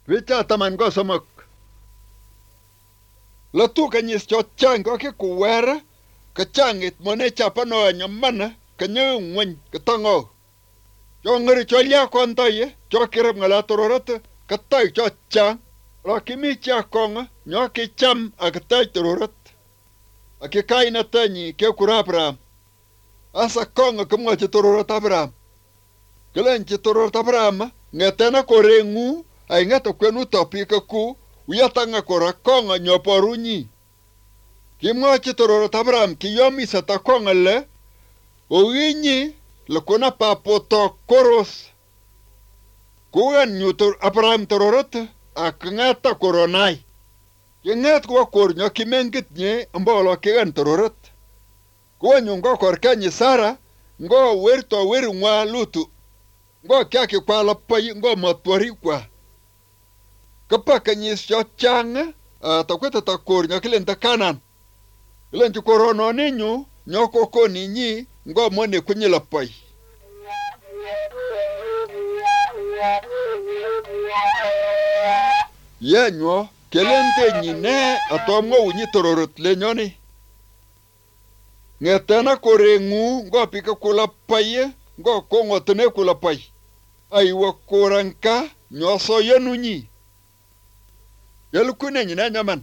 Vicha taman go somok. Latu kanyis cho chang go ke kuwera. Ka changit mone chapano nyamana. Kanyo ngwen katango. Cho ngari cho lia kontaye. Cho kirap ngala tororata. Katay cho chang. Rakimi cha konga. Nyo ke cham akatay tororat. Ake kaina tanyi ke kurapram. Asa konga kumwa che tororat abram. Kelen che tororat abram. Ngetena korengu. Ay ngata kwenu topika ku. Uyatanga kora konga nyoporunyi. Kimwa che tororat abram ki yomi sa ta konga le. Oinyi lakona papoto koros. Kuan nyutur abram tororat. Ak ngata koronai. Yengat kwa kornyo kimengit nye mbolo kigan tororat. Kwa nyungo korkanyi sara. Ngo werto weru ngwa lutu. Ngo kyaki kwa lapayi ngo matwari kwa. Kapaka nyisyo changa. Takweta ta kornyo kilenta kanan. Kilenti korono ninyo. Nyoko koni nyi. Ngo mwone kunyi lapayi. Yenyo. Kelente nyine atomgo unyi tororot lenyoni. Ngetena korengu ngo pika kula paye ngo kongo tene kula pay. Aiwa koranka nyoso yenunyi. Yelukune nyine nyaman.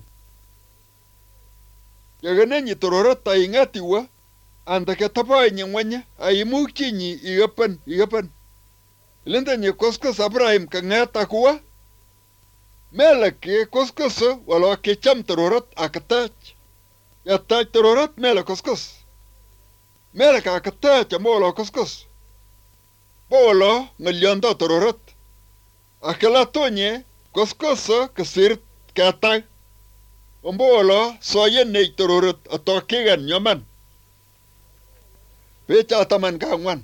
Yagane nyi tororot ay ngatiwa. Andake tapay nyingwanya ay mukchi nyi igapan. Lente nyi koskos Abraham ka ngata kuwa. Mela ke koskoso wala ke cham tororat akatach. Ya tach tororat mela koskos. Mela ka akatach amola koskos. Bolo ngelyanda tororat. Akala tonye koskoso kasirt katay. Ombolo soye nei tororat atokegan nyaman. Pecha ataman kangwan.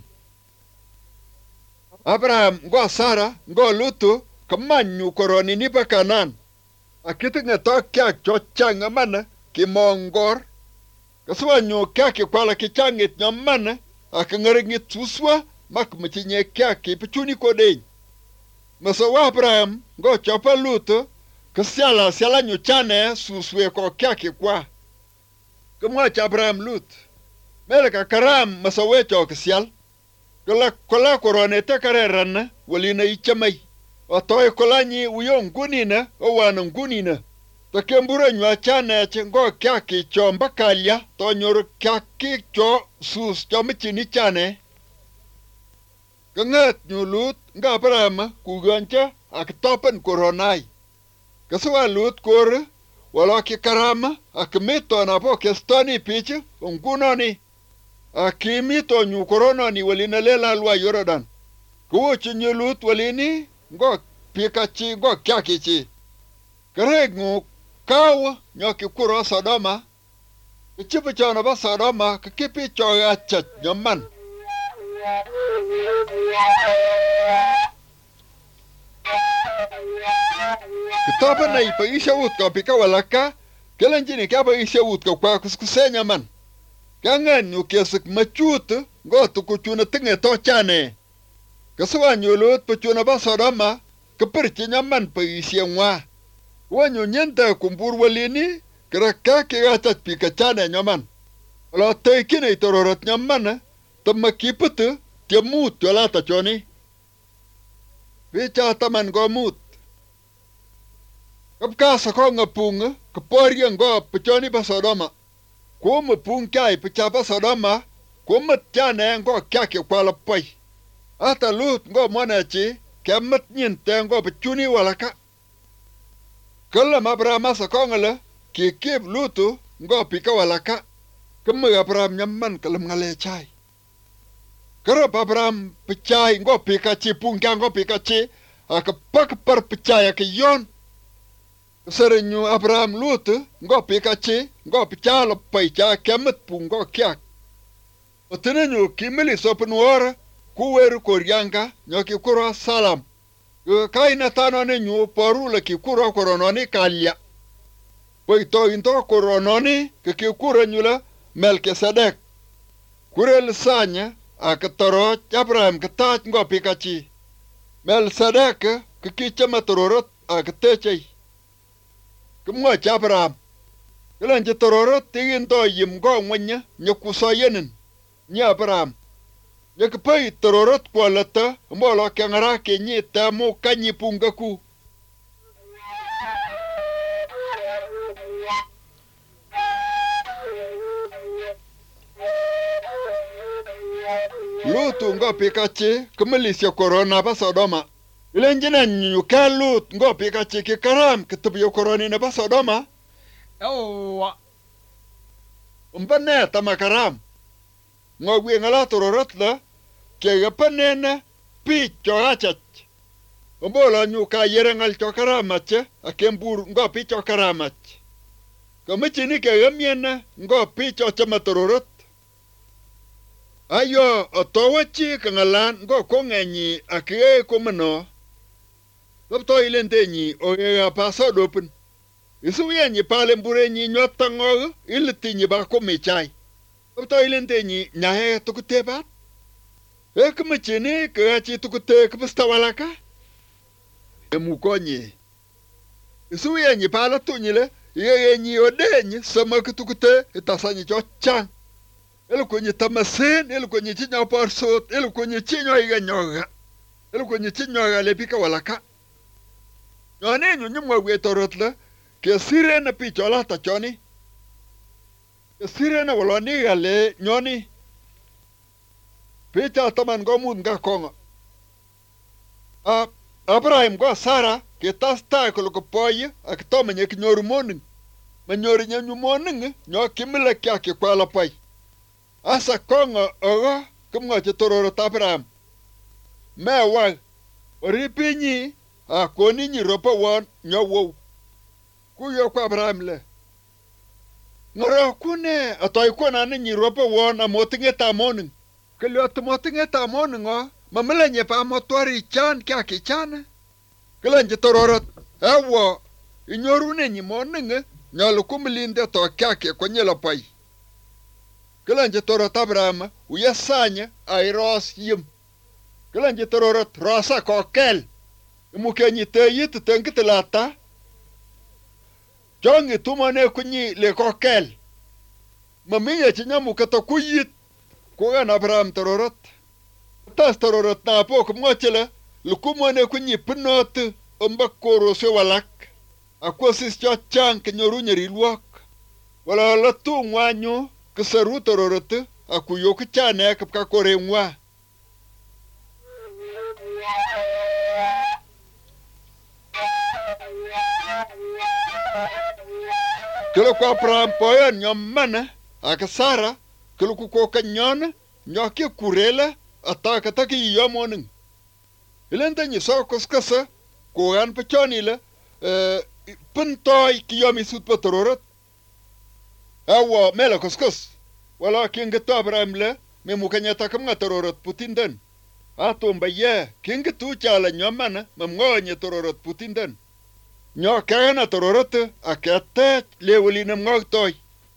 Abraham ngo Sara ngo Lutu. Kamanyu koroni ni pa kanan. Akita nga to kya cho changa mana ki mongor. Kaswa nyo kya ki kwala ki changit nyamana. Akangaringit suswa makmachi nye kya ki pachuni kodeng. Masawa Abraham go chopa luto. Kasyala nyo chane suswe ko kya ki kwa. Kamwacha Abraham lut. Melaka karam masawe cho kasyal. Kala korone te karerana walina ichamay. Otoy kolanyi uyo ngunina o wana ngunina. Takembura nywa chane chengo kyaki cho mbakalya to nyor kyaki cho sus cho michini chane. Kangat nyulut nga Abraham kugancha aktopen koronai. Kaswa lut kore wala ki karama akmito na po kestani piche ungunoni. Akimito nyu koronani walina lela alwa Yorodan. Kuwo chinyulut walini ngo pikachi ngo kyakichi. Karegu kawa nyoki kuro Sodoma. Kichipu chana ba Sodoma kikipi choga chat nyaman. Kitapa na ipa isha utka pika walaka. Kelanjini kapa isha utka kwa kuskuse nyaman. Kangan nyukiasik machutu ngo tukuchuna tinge tochane. Kaswa nyulut pachuna ba Sodoma. Kapirchi nyaman pa isiyangwa. Wanyo nyenta kumbur walini. Karaka kigachat pikachane nyaman. Ala taikina itororat nyaman. Tamakiputu. Tiamut wala tachoni. Vicha taman go mut. Kapkasa ko nga punga. Kaporya ngo pachoni ba Sodoma. Kuma pung kai pachapa Sodoma. Kuma tjane ngo kyake kwala pay. Ata lut ngo monachi. Kamat nyinte ngo pachuni walaka. Kala Abraham sa kongala. Kikib lutu ngo pika walaka. Kama Abraham nyaman kalam ngale chay. Karap Abraham pechay ngo pika chi pungka ngo pika chi. Akapak par pechay akiyon. Serenyu Abraham lutu ngo pika chi. Ngo pechala paycha kamat pungo kyak. Otenenyu kimili sopenuora. Kuweru koryanga nyoki kuro salam. Kaina tano ne nyu porula ki kuro korononi kalya. Poito into korononi ki kuro nyula Melkisedek. Kurel sanya akatoro Abraham katach ngo pikachi. Melkisedek ki chama tororot akitechei. Kimwochi Abraham. Kilenji tororot tikinto yim ko ngweny nyikusoyenin nyi Abraham. Yekipai tororot kwolata mbolo keng'araki nyi tamu kanyi pungaku. Lutu ngo pikachi kimilisya korona pa Sodoma. Ilenjina nyuka Lut ngo pikachi kikaram kitubyo koroni na pa Sodoma. Yawwa. Mbane tamakaram. Ngo gwi ngala tororot la kega panena pi choachach. Mbolo nyuka yerengal chokaramache akembur ngo pi chokaramach. Kamichini kega miena ngo pi chochama tororot. Ayo otowachi kangalan ngo kongenyi akige komano. Lopto ilentenyi ogega paso dopin. Isuyenyi pale mburenyi nyotangog ilitinyi ba komichai. Lopto ilentenyi nyahe tukutebat. Ekmichini kagachi tukute kibistawalaka. Emukonyi. Isuyenyi pale tunyile yegenyi odenyi samak tukute itasanyi chochang. Elu kwenye tamasen, elu kwenye chinya parsot, elu kwenye chinyo higa nyoga. Elu kwenye chinyoga lepika walaka. Nyone nyunyumwa gwe torotla, ke sirena pichola tachoni. Ke sirena waloni gale nyoni. Picha taman gomud nga konga. Abraham go Sara, ke tasta kuluko poye, akitoma nye kinyoru moning. Manyori nyanyu moning, nyo kimila kya kikwala pai. Asa konga oga kumngochi tororot Abraham. Mewag, oripinyi akoni nyi ropa won nyowow. Kuyo kwa Abraham le. Ngoro kune atoy kona nyi ropa won amotinge tamoning. Kilo amotinge tamoning o mamele pa motori chan kya ki chan. Kilenji tororot ewo inyorune nyi moning nyalu kumilinde to kya ki konyela pai. Kilenji tororot Abraham uyasanya airos yim. Kilenji tororot rosa kokel. Imukenyi teyit tengitilata. Jongi tumane kunyi le kokel. Mamiye chinyamu kato kuyit. Kugan Abraham tororot. Tas tororot na po kumwachele. Lukumane kunyi pinot umbakoro se walak. Akwasis chochang kinyoru nyerilwak. Wala latu ngwanyo. Keseru tororot akuyo kichane kapka kore mwa. Kilo kwa Abraham poyo nyomana akasara kilo kuko kanyona nyoki kurela ataka taki yomoning. Ilenta nyiso kuskasa kugan pechoni la pintoy kiyomi sutpa tororot. Awa mela kuskus. Wala kingitu Abraham le memukanya takamnga tororot putindan. Ato mbaye kingitu chala nyomana mamngonya tororot putindan. Nyo kagana tororot akete lewuli namngog toy.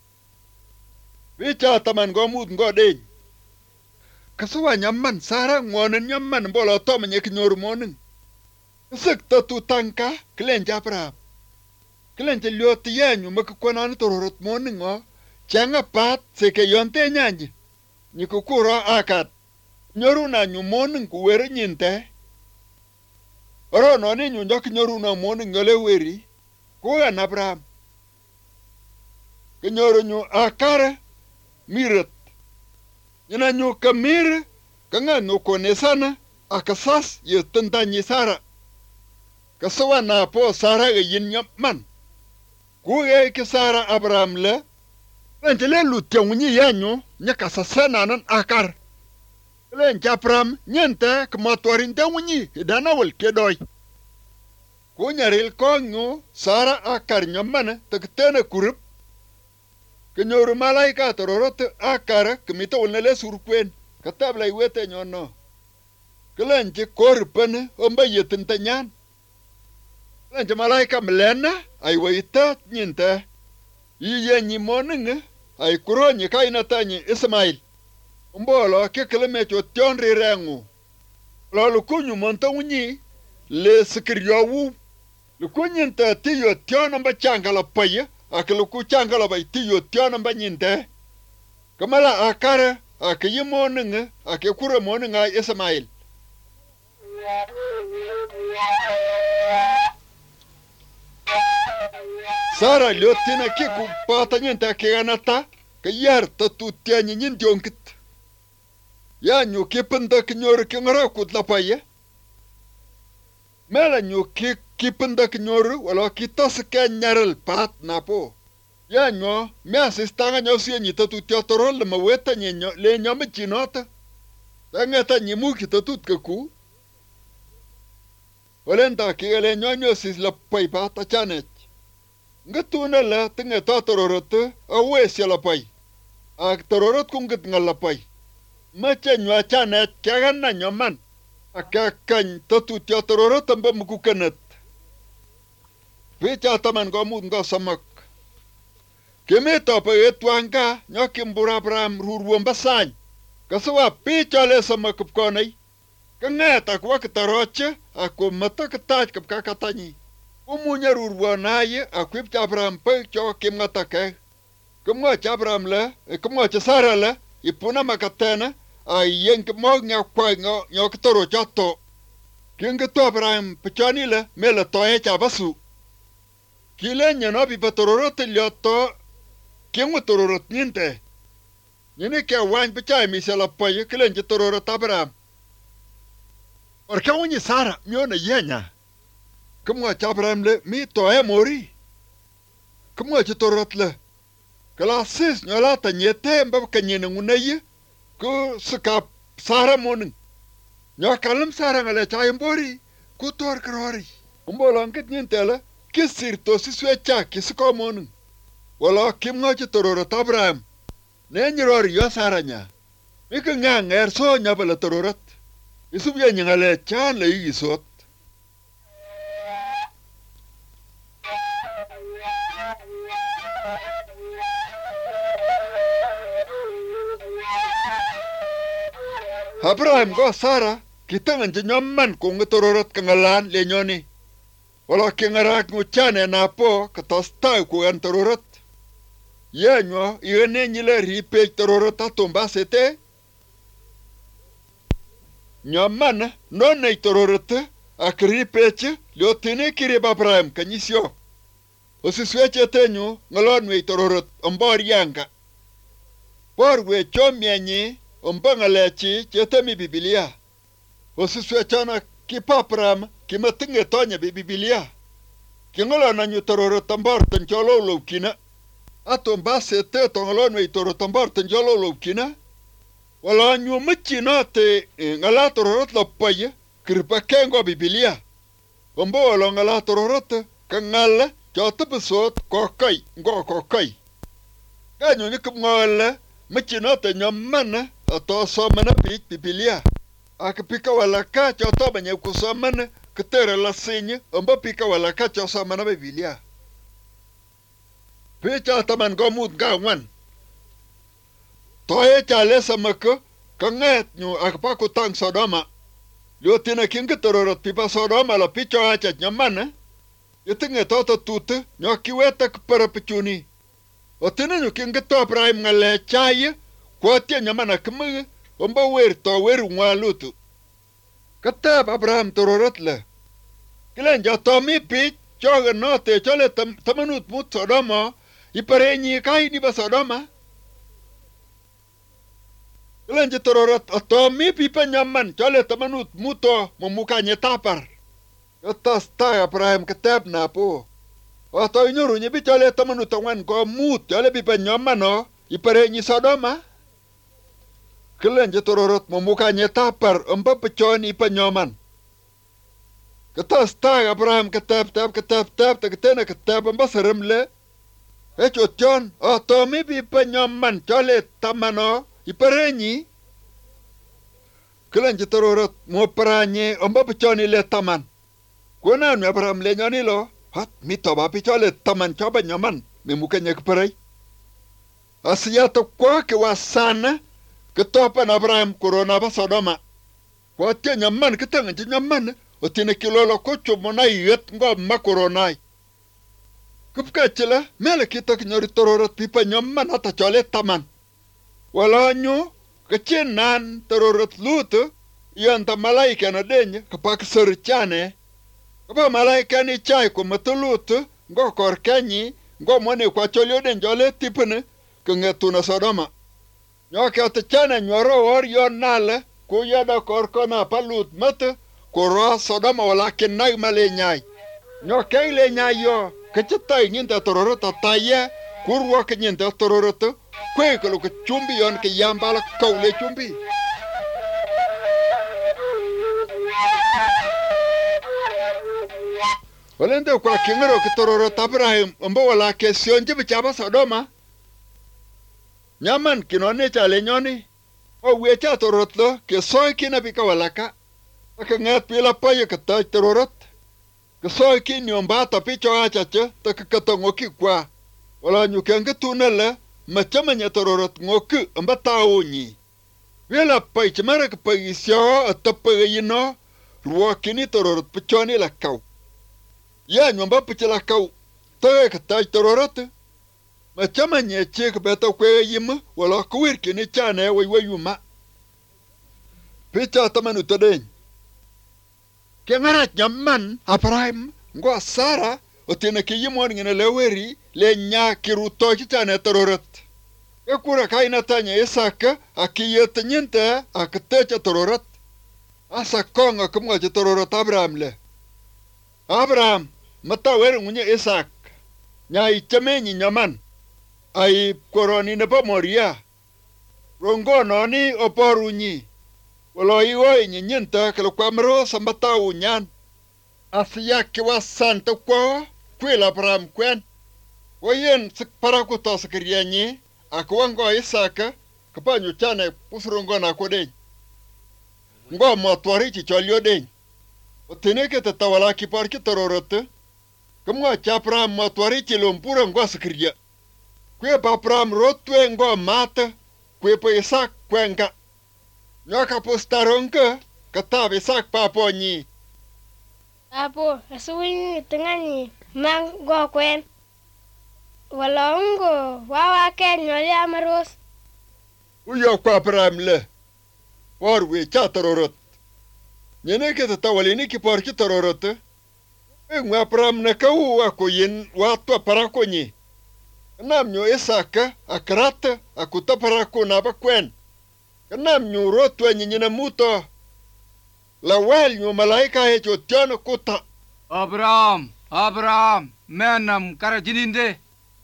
Vicha taman gomud ngodeny. Kasuwa nyaman Sara ngonen nyaman bolo tomanye kinyoru moning. Sikta tu tanka kilenji Abraham. Kilenji lyoti yenyu makikwanani tororot moning o. Changa pat seke yonte nyanyi. Nyikukuro akat. Nyoru na nyu moning kuwere nyinte. Oro noni nyu njok nyoru na moning ngole weri. Kugan Abraham. Kinyoru nyu akare miret. Nyina nyu kamire kanga nyu konesana akasas yetentanyi Sara. Kasawa na po Sara ga yin nyapman. Kuge ki Sara Abraham le. Lentele lutia unyi yanyo nyaka sasena nan akar. Lenja Abraham nyente kmatwarin te unyi hidana wal kedoy. Kunyaril konyo Sara akar nyamana taktene kurup. Kinyoru malaika tororot akar kmita ulnele surkwen. Katabla iwete nyono. Kilenji korpene omba yetintanyan. Kilenji malaika mlena aywaita nyinte. Iye nyimoninge ay kuronyi kainatanyi Ismail. Mbolo kekele tion rengu. Lolu kunyu monta unyi le sikiryowu. Lukunyin te tiyo tiyon ba changala paye, akiluku changala ba tiyo tiyon ba nyinte. Kamala akara, akiyimu ninga, akikura mo ninga Ismail. Sara liotina kiku pata nyinte kiganata, kayar tatutia nyin dionkit. Ya nyu kipenda kinyoru kingara kutla paye. Mela nyu kipenda kinyoru wala kitas ke nyaral pat napo. Ya nyo me asistanga nyo siya nyita tutia torol le maweta nyo le nyame chinota. Tangeta nyimu kita tut kaku. Walenta ki le nyo sis la pay pat chanet. Ngatuna la tangeta tororot awe siya la pay. Ak tororot kungit ngala pay. Macha nyo chanet kagan na nyo man. Akakan tatutia tororot amba mukukanet. Picha taman gomut nga samak. Kimita pa etwanga nyokimbura bram ruruan basany. Kasawa picha le samak konay. Kangeta kwa kitaroche ako mata kataj kap kakatani. Umunya ruruan aye akwip chabram pa cho kimata ke. Kumwa chabram le, kumwa chasara le, ipuna makatena. Ay yen kemog nya kwa nya kitoro chato. Kinga to bram pachani le mela toye chabasu. Kile nya no bi patororot lyoto. Kingwa tororot ninte. Nyine ke wan pachai mi sala paye kile nje tororot abram. Orka wonyi sara miona yenya. Kumwa chabram le mi toye mori. Kumwa chitorot le. Kala sis nyolata nyete mbab kanyene ngunaye. Ku sekap sara moning. Nyokalam sara ngale chayembori. Ku tor krori. Umbolangkit nyintela. Kisirto siswecha kisiko moning. Wala kim ngochi tororot Abraham. Nenyirori yo sara nya. Mika ngang erso nya bala tororot. Isubya nyangale chan le igisot. Abraham go Sara, kitangan jenyaman kung tororot kangalan lenyoni. Wala kingarak nguchane na po katastay ko ang tororot. Yenyo, iyan nila ripej tororot atumba sete. Nyaman, non ay tororot, ak ripej, liotine kirib Abraham kanyisyo. O sisweche tenyo, ngalon may tororot, ambor yanga. Porwe chomyenye, umbangalechi chetemi Biblia. Osiswechana kipapram kimatinge tonya Biblia. Kingala na nyu tororo tambar tanjolo lukina. Ato mbase te tongalo nwe toro tambar tanjolo lukina. Wala nyu mchina te ngala tororot la paye kirpa kengo Biblia. Ombo wala ngala tororot kangala jatapesot kokai ngo kokai. Ganyo nikum ngala mchina te nyamana ato somana pik Biblia. Akapika wala kacha otoba nye kusomana katere la sinye omba pika wala kacha osomana Biblia. Picha taman gomut gawan. Toye chale samako kanget nyu akapaku tang Sodoma. Liotina kinga tororot pipa Sodoma la picha acha nyamana. Yatinge toto tute nyo kiweta kupara pichuni. Otina nyu kinga to Abraham ngale chaye kwa tia nyamana kama omba wer to wer ngwalutu. Katab Abraham tororot le. Kilen ja tomi pich choga note chole tamanut mut Sodoma iparenyi kai ni ba Sodoma. Kilen ja tororot atomi pipa nyaman chole tamanut muto mumuka nyetapar. Katas tay Abraham katab na po. Oto inyuru nyebi chole tamanut angwan ko mut chole pipa nyaman no iparenyi Sodoma. Kilen je tororot memukanya tapar empa peconi penyoman. Ketas tag Abraham ketap teketena ketap empa serem le. Jon otomi pi penyoman chole tamano iperenyi. Kilen je tororot mo peranye empa peconi le taman. Kuana mi Abraham le nyoni lo. Hat mito ba pi chole taman choba nyoman memukanya keperei. Asiato kwa ke wasana. Ketopan Abraham corona ba Sodoma. Kwa tia nyaman ketang nyaman otine kilolo kocho mona yet ngo makoronai kupka chila mele kita nyori tororot pipa nyomman ata chole taman wala nyu kachinan tororot lutu yanta malaika na denye kapak serchane kapa malaika ni chai ko matulutu ngo korkanyi ngo mone kwa cholyo den jole tipene kengetuna Sodoma nyoke atachana nyoro war yon nale ku yada korkona palut mate koro Sodoma wala kenai male nyai nyoke ile nyai yo kachitai nyinta tororota taye kurwa kenyinta tororota kwe kalo ke chumbi yon ke yambala kaule chumbi walende kwa kingero ke tororota Abraham mbo wala ke sionje bichaba Sodoma nyaman kinone chale nyoni o wecha torotlo ke soy kina bika walaka ka ngat pila paye ka ta tororot ke soy kin yomba ta picho achache ta ka katongo ki kwa wala nyukenge tunela machama nya tororot ngoku ambata onyi wela pay chmara ka pagisyo atapa yino ruwa kini tororot pichoni la kau ya nyomba pichela kau ta ka ta tororot machama nya chek beta kwe yima wala kuwir kini chane wayuma picha tamanu tadeng kengara nyaman Abraham ngo Sara otene ke yimon ngene leweri le nya kiruto chane tororot ekura kaina tanya Isaka akiyet nyinte aktecha tororot asa konga kumga tororot Abraham le Abraham matawer ngunye Isak nya ichamenyi nyaman ai koroni ne Moria rongo noni oporunyi wala iwo nyinta kalo kwamro sambata unyan asiya kiwa santa kwa kwela Abraham kwen oyen sikpara to sakriyanyi akwango Isaka kapanyo chane pusrongo na kode ngo motwari chi cholyo den oteneke tatawala ki parki tororote kamwa cha Abraham motwari chi lompura ngo sakriya kwe pa Abraham rotwe ngo mata kwe pa Isak kwenga nyoka postaronka katabe Isak paponyi apo asuwi tengani mango kwen walongo wawa ken nyoli amaros uyo kwa Abraham le porwe cha tororot nyeneke tatawalini ki porki tororot ngwa Abraham na kau akoyin watwa parakonyi namnyo Isaka akrata akuta parako na bakwen namnyo rotwe nyinyina muto la wel nyo malaika hecho tiano kuta Abraham menam karajininde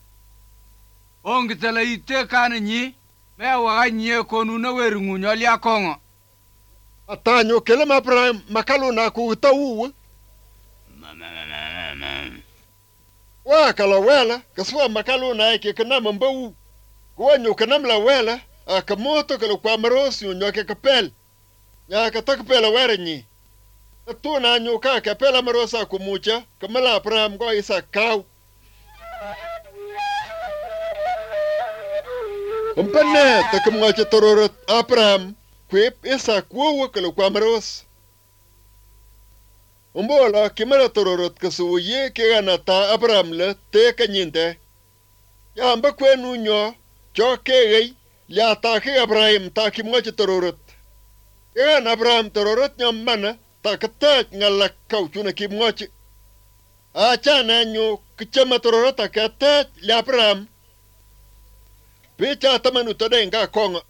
ongitela ite kanyi me waganye konuna werungu nyoli akongo atanyo kelema Abraham makaluna kuta uwu wa kala wela kaswa makaluna yake kana mambau kwa nyo kana mla wela akamoto kala kwa marosi nyoke kapel ya katakpela werenyi tuna nyo ka kapela marosa kumucha kamala Abraham go Isak kau umpane takamwacha tororot Abraham kwep Isak wo kala kwa maros umbola kimara tororot kasuye ke ganata Abraham le te kanyinte ya amba kwenu nyo choke gei ya ta ke Abraham ta kimwacha tororot ya Abraham tororot nyamana ta kata ngalak kau chuna kimwacha acha na nyo kichama tororot ta kata ya Abraham picha tamanu tadenga konga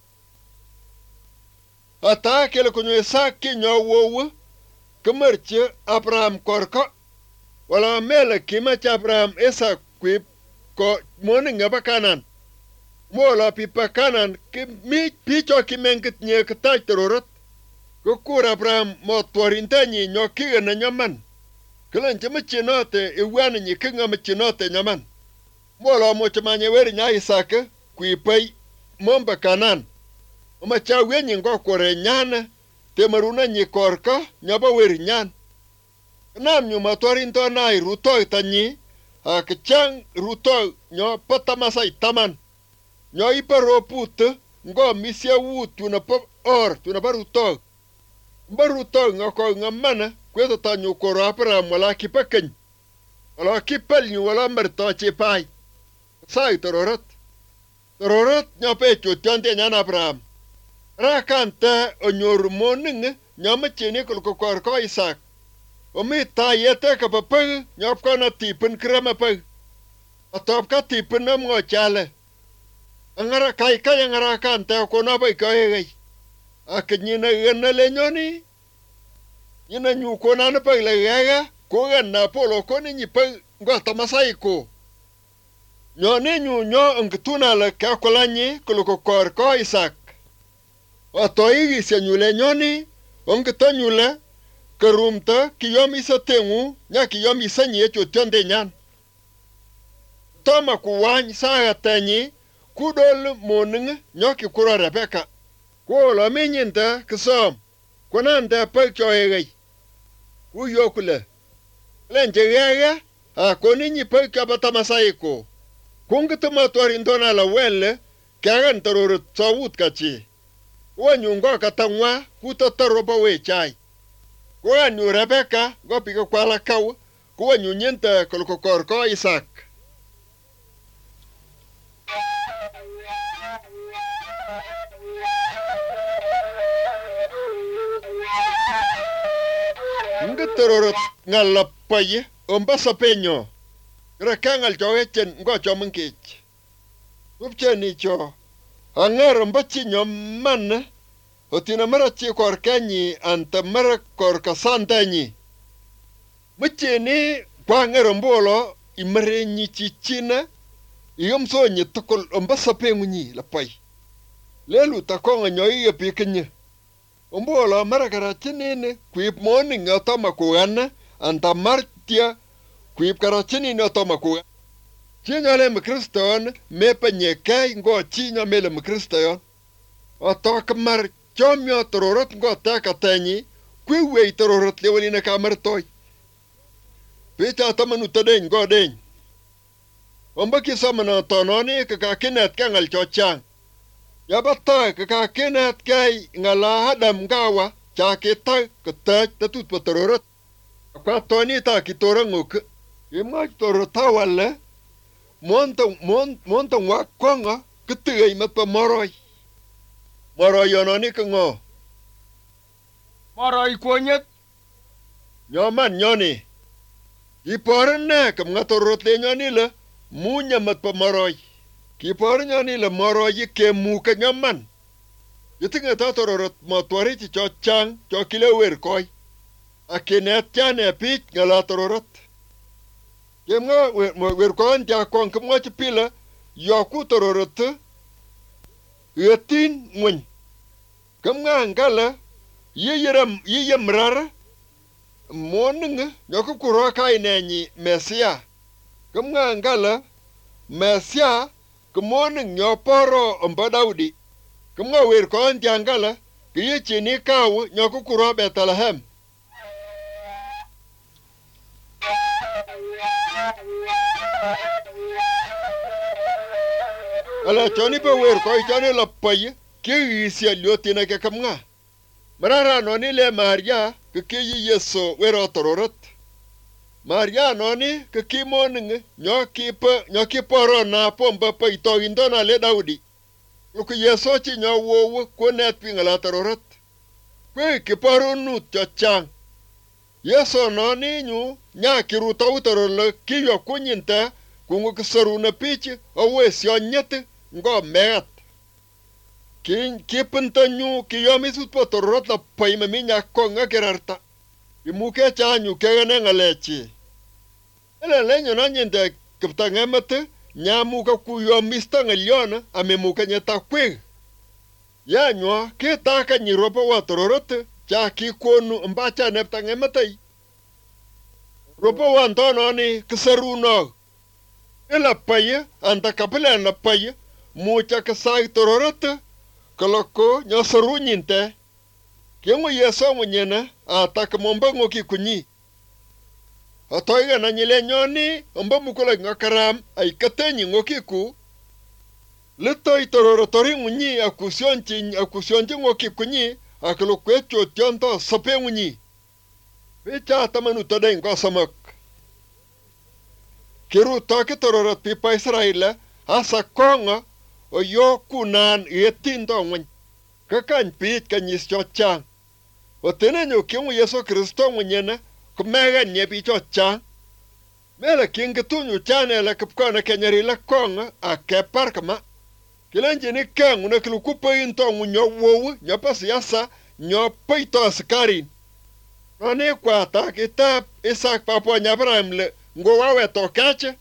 ata kele kunyo Isak kinyo wowo kemerche Abraham korko wala mele kimacha Abraham Isak kwip ko moni ngaba kanan mola pipa kanan ki mi picho kimengit nye kataj tororot kukur Abraham mo twarintanyi nyokiga na nyaman kelanche mchinote iwana nyi kinga mchinote nyaman mola mo chamanye weri nya Isak kwipai momba kanan macha wenyi ngo kore nyana temaruna nyi korka nyaba weri nyan nam nyuma twarinto nai ruto tanyi akchang ruto nyo patamasa itaman nyo iparo putu ngo misya wu tuna pa or tuna baruto ngo ko ngamana kweto ta nyu koro Abraham wala kipakeny wala kipal nyu wala merto chipai sai tororat nyope chutyonde nyan Abraham rakante onyoru moning nyamachini kulkukor ko Isaac omi ta yete ka papag nyop ko na tipin krema pag atop ka tipin na mo chale angara kai angara kante ko na bai ko hegay aknyina gana le nyoni nyina nyu ko na pag le gaga ko na polo ko ni pag ngota masai ko nyoni nyo ngtuna le ka kolanyi kulkukor ko Isaac Otoigi se nyule nyoni, ongta nyule, karumta, kiyomi sa tengu, nya kiyomi sa nye chotyonde nyan. Toma kuwany sa atanyi, kudol moning, nyoki kura Rebecca. Kuola minyinta, kisom, kwananda pag choegay. Kuyokule. Lenje gaga, koninyi pag kabatamasayiko. Kungtuma torindona la welle, kagan tarurut sawut kachi. Wanyungo katangwa kutotoroba wechai. Wanyu Rebecca go pika kwala kaw wanyu nyenta kolkokorko Isaac. Ngatorot ngalapaye ombasa penyo. Rakangal jowechen ngo chomengech. Upcheni cho Angero mbachi nyomman otina mara chi korkanyi anta mara korkasantanyi. Mchini kwa ngero mbolo imare nyi chichina iyomso nyi tukul ombasa pengunyi lapai. Lelu takonga nyoyi ya pikinyi. Mbolo mara karachinini kuip morning otoma kuwana anta martia kuip karachinini otoma kuwana. Chinyo le mkristoyon mepa nyekai ngo chinyo mele mkristoyon. Otok mar chomyo tororot ngo taka tanyi kwiwei tororot lewali na kamar toy. Picha ataman utadeng ngo deng. Ombaki samana tononi kakakinet ka ngal chochang. Yabata kakakinet kay ngala hadam gawa chakita katak tatut pa tororot. Kwa toni ta kitoranguk. Imag torota wala. Montong wakwanga ketigay matpa moroy. Moroy yononi kango. Moroy kuonyet. Nyoman nyoni. Kiporan na kam nga torot le nyoni la munya matpa moroy. Kiporan nyoni la moroy ke muka nyoman. Yitinga ta torot matwari chi cho chang cho kile wer koy. Akinet chane pich ngala torot. Kemga wer kon ja kon kemga chipila yoku tororot yetin mun kemga ngala yeyem rara moning yoku kuro kai nenyi mesia kemga ngala mesia kemoning nyoporo ombadaudi kemga wer kon ja ngala kiyechini kawu yoku kuro Bethlehem. Ala choni pe wer ko choni la paye ke isia lyotina ke kamnga. Marara noni le Maria ke Yeso wero tororot. Maria noni ke kimoning nyoki poro na pomba pa ito indona le Daudi. Luku Yeso chi nyowo ko net pingala tororot. Kwe ke poro nut chang. Yeso noni nyu nya kiruta utorolo kiyo kunyinta kungu kisaru na pichi awe sionyete ngo met. Kipinta nyu kiyomi sutpo torot la paime minya konga kerarta. Imuke chanyu kegane ngalechi. Ele lenyo na nyinde kipta ngemete nyamuka kuyomi sta ngaliona ame muka nyeta kweg. Ya nywa kitaka nyiropa wa tororote cha kikonu mbacha nepta ngemetei. Ropo wa ntononi kisaru no. Ela paye anta kapila na paye mucha kasai tororote kaloko nyasaru nyinte. Kiengo Yeso mwenyena ataka momba ngoki kunyi. Atoiga na nyile nyoni omba mukula ngakaram ay katenyi ngoki ku. Litoi tororotori ngunyi akusionchi ngoki kunyi akalokwecho tionto sope ngunyi. Picha tamanu tadeng ko samak. Kiru toki tororat pipa Israel asa konga o yo kunan etin dongwen. Kakan pit kanyis chochang. O tenenyo kimu Yesu Kristo mwenyena kumega nyebi chochang. Mela kingetunyu chane la kapkona kenyari la konga a kepar kama. Kilanji ni kengu na kilukupa into nyo wowu nyo pasiyasa nyo paito askarin. Nani kwa ta kitab Isak papo Abraham le ngo wawe to kache.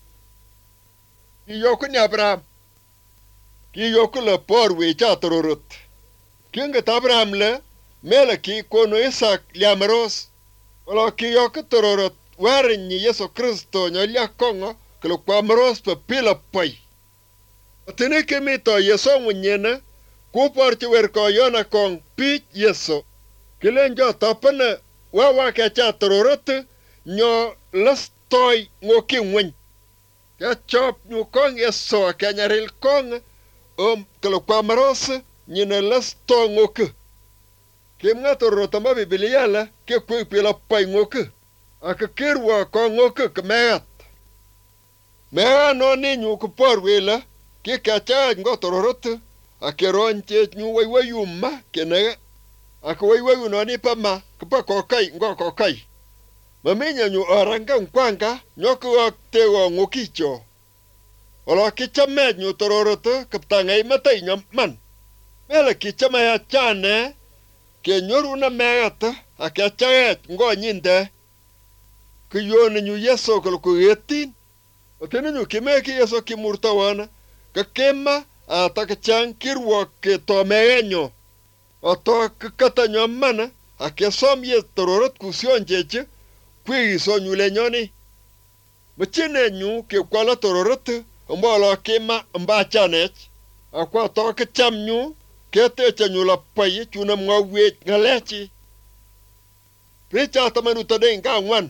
Kiyoku ni Abraham. Kiyoku le por wecha tororot. Kinget Abraham le mela ki kono Isak liamros. Wala kiyoku tororot warin ni Yesu Kristo nyo lia kongo kilo kwa mros pa pila pai. Atene kemito Yesu mwenyena kuporti werko yona kong pich Yesu. Kilenjo tapana wawa kecha tororot nyo lastoi ngoki ngwen. Kachop nyu kong Yesu kenyaril kong kilo kwa mros nyine lasto ngoki. Kimnga tororot amba Biblia la ke kwe pila pai ngoki. Akakirwa kong ngoki kemeat. Mea no ni nyu kupor wela ki kacha ngo tororot akeronche nyu waiwayuma kenega akwaiwayu no ni pama kapa kokai ngo kokai maminya nyu oranga nkwanga nyoku aktewo ngokicho ola kichame nyu tororot kaptangai matai nyamman mela kichama ya chane ke nyoru na meata akachaet ngo nyinde kiyone nyu Yesu kolku yetin otene nyu kimeki Yesu kimurtawana kakema atakachang kirwa ke tomegenyo oto katanyo mana akesom ye tororot kusion jeje kwi so nyule nyoni mchine nyu ke kwala tororot mbolo kema mbachanech akwa to kacham nyu kete chanyula pai chuna mwawe ngalechi picha tamanu tadenga ngwan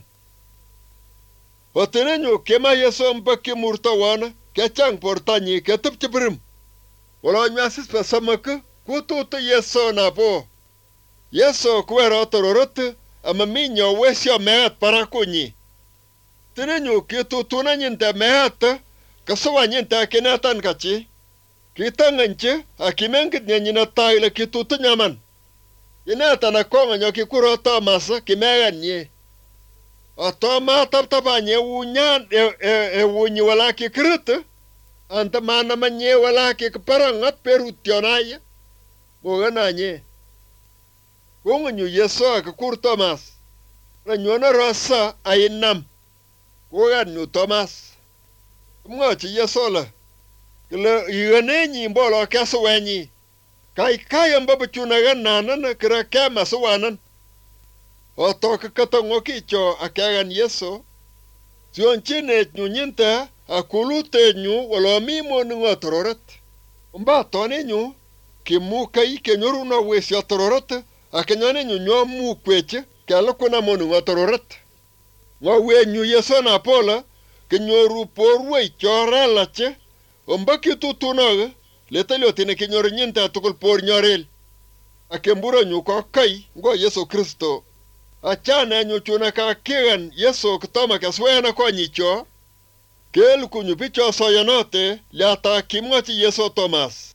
otene nyu kema Yesu mbaki murtawana kachang portanyi ketep chibrim wala nyasis pa samaka kututu Yesu na po Yesu kwero tororot ama minyo wesyo meat para kunyi tenenyo kitutu na nyinte meat kasawa nyinte kinatan kachi kitanganche akimengit nyina taile kitutu nyaman inata na konga nyo kikuro Thomas kimeganye Atoma taptapanye wunyan wunyi wala kikrit anta mana manye wala kikparangat perutionaya mogananye kungu Yesu akikur Thomas ranyona rosa ayinam kugan nyu Thomas mwachi Yesu la kile yiganenyi mbolo keswenyi kai mbabu chunagan nanan kira kema suwanan oto kakatango kicho akagan Yesu sion chine nyunyinta akulute nyu wala mimo ngo tororot mba tone nyu kimukai kenyoru no wesya tororot akanyane nyu nyomu kweche kala kuna monu ngo tororot ngo we nyu Yesu na pola kenyoru porwe chora lache mba kitutunaga letalo tine kenyoru nyinta tukul por nyorel akembura nyu ko kai ngo Yesu Kristo achana nyu chuna ka kigan Yesu kitama kaswena kwa nyicho kel kunyu picho soyanote lata kimwachi Yesu Thomas